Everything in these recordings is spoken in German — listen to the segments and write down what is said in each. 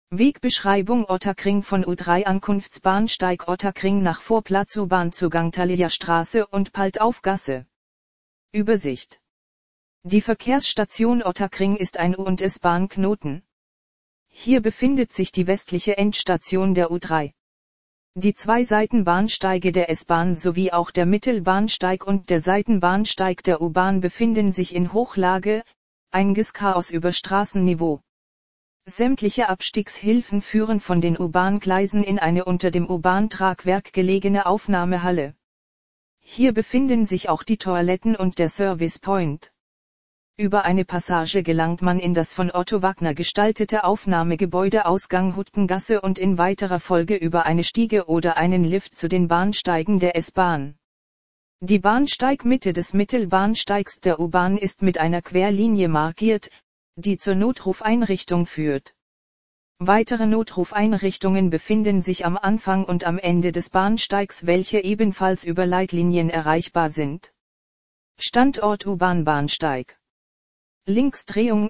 Wegbeschreibung Ottakring von U3 Ankunftsbahnsteig Ottakring nach Vorplatz U-Bahn-Zugang Thalia Straße und Paltaufgasse. Übersicht. Die Verkehrsstation Ottakring ist ein U- und S-Bahn-Knoten. Hier befindet sich die westliche Endstation der U3. Die zwei Seitenbahnsteige der S-Bahn sowie auch der Mittelbahnsteig und der Seitenbahnsteig der U-Bahn befinden sich in Hochlage, einiges Chaos über Straßenniveau. Sämtliche Abstiegshilfen führen von den U-Bahn-Gleisen in eine unter dem U-Bahn-Tragwerk gelegene Aufnahmehalle. Hier befinden sich auch die Toiletten und der Service Point. Über eine Passage gelangt man in das von Otto Wagner gestaltete Aufnahmegebäude Ausgang Huttengasse und in weiterer Folge über eine Stiege oder einen Lift zu den Bahnsteigen der S-Bahn. Die Bahnsteigmitte des Mittelbahnsteigs der U-Bahn ist mit einer Querlinie markiert, die zur Notrufeinrichtung führt. Weitere Notrufeinrichtungen befinden sich am Anfang und am Ende des Bahnsteigs, welche ebenfalls über Leitlinien erreichbar sind. Standort U-Bahn-Bahnsteig. Linksdrehung,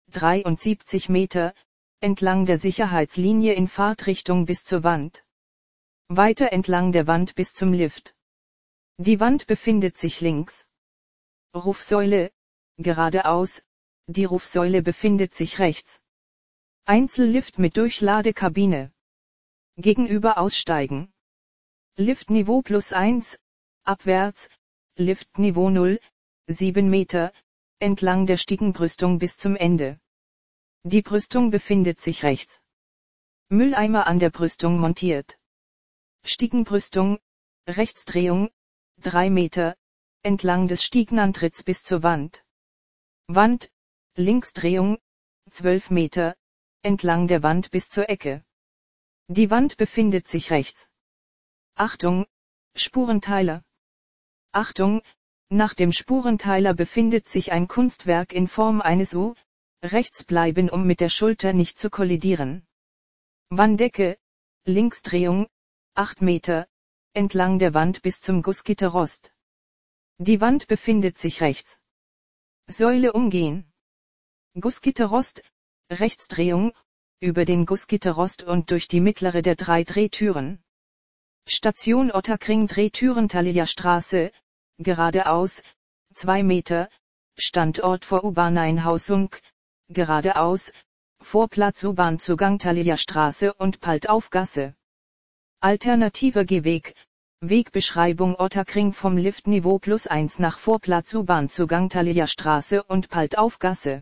73 Meter, entlang der Sicherheitslinie in Fahrtrichtung bis zur Wand. Weiter entlang der Wand bis zum Lift. Die Wand befindet sich links. Rufsäule, geradeaus, die Rufsäule befindet sich rechts. Einzellift mit Durchladekabine. Gegenüber aussteigen. Liftniveau +1, abwärts, Liftniveau 0, 7 Meter, entlang der Stiegenbrüstung bis zum Ende. Die Brüstung befindet sich rechts. Mülleimer an der Brüstung montiert. Stiegenbrüstung, Rechtsdrehung, 3 Meter, entlang des Stiegenantritts bis zur Wand. Wand, Linksdrehung, 12 Meter, entlang der Wand bis zur Ecke. Die Wand befindet sich rechts. Achtung, Spurenteiler. Achtung, nach dem Spurenteiler befindet sich ein Kunstwerk in Form eines U, rechts bleiben, um mit der Schulter nicht zu kollidieren. Wanddecke, Linksdrehung, 8 Meter, entlang der Wand bis zum Gussgitterrost. Die Wand befindet sich rechts. Säule umgehen. Gussgitterrost, Rechtsdrehung, über den Gussgitterrost und durch die mittlere der 3 Drehtüren. Station Ottakring Drehtüren Thalia Straße, geradeaus, 2 Meter, Standort vor U-Bahn-Einhausung, geradeaus, Vorplatz U-Bahn-Zugang Thalia Straße und Paltaufgasse. Alternativer Gehweg, Wegbeschreibung Ottakring vom Liftniveau +1 nach Vorplatz U-Bahn-Zugang Thalia Straße und Paltaufgasse.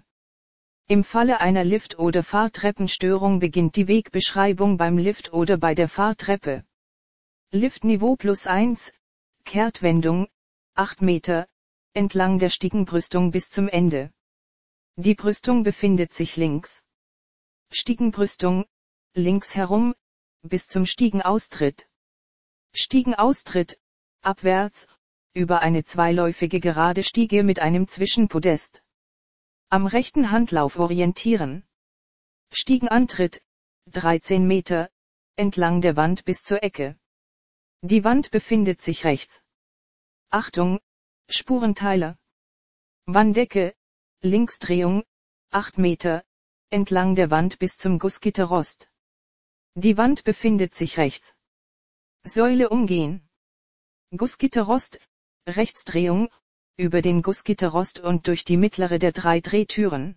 Im Falle einer Lift- oder Fahrtreppenstörung beginnt die Wegbeschreibung beim Lift oder bei der Fahrtreppe. Liftniveau +1, Kehrtwendung, 8 Meter, entlang der Stiegenbrüstung bis zum Ende. Die Brüstung befindet sich links. Stiegenbrüstung, links herum, bis zum Stiegenaustritt. Stiegenaustritt, abwärts, über eine zweiläufige gerade Stiege mit einem Zwischenpodest. Am rechten Handlauf orientieren. Stiegenantritt, 13 Meter, entlang der Wand bis zur Ecke. Die Wand befindet sich rechts. Achtung, Spurenteiler. Wanddecke, Linksdrehung, 8 Meter, entlang der Wand bis zum Gussgitterrost. Die Wand befindet sich rechts. Säule umgehen. Gussgitterrost, Rechtsdrehung, über den Gussgitterrost und durch die mittlere der 3 Drehtüren.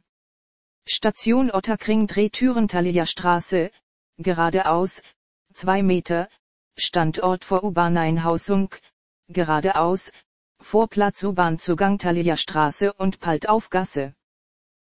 Station Ottakring Drehtüren Thalia Straße, geradeaus, 2 Meter, Standort vor U-Bahn-Einhausung, geradeaus, Vorplatz U-Bahn-Zugang Thalia Straße und Paltaufgasse.